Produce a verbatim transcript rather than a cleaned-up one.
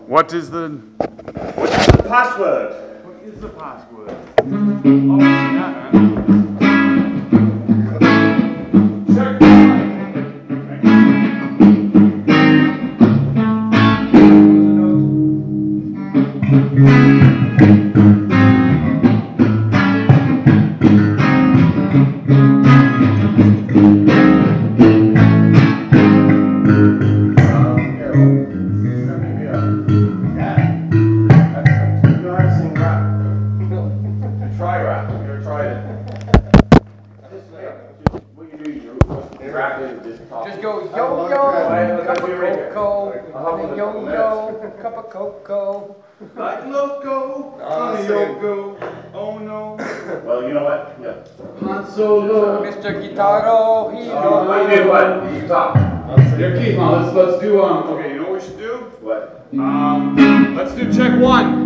What is the What's the password? what is the password? Oh, yeah, man. Check one. Try rap. We're gonna try it. What you do, you rap it and just talk. Just go yo Alright, yo, let's cup of do it right here. cocoa, and then yo yo, cup of cocoa. Like loco, I'm honey saying- yoko. Oh no. Well, you know what? Yeah. Han Solo. Mister Guitaro, he Uh, what you do? What? You talk. Here, Keith, now let's let's do um. Okay, you know what we should do? What? Um, let's do check one.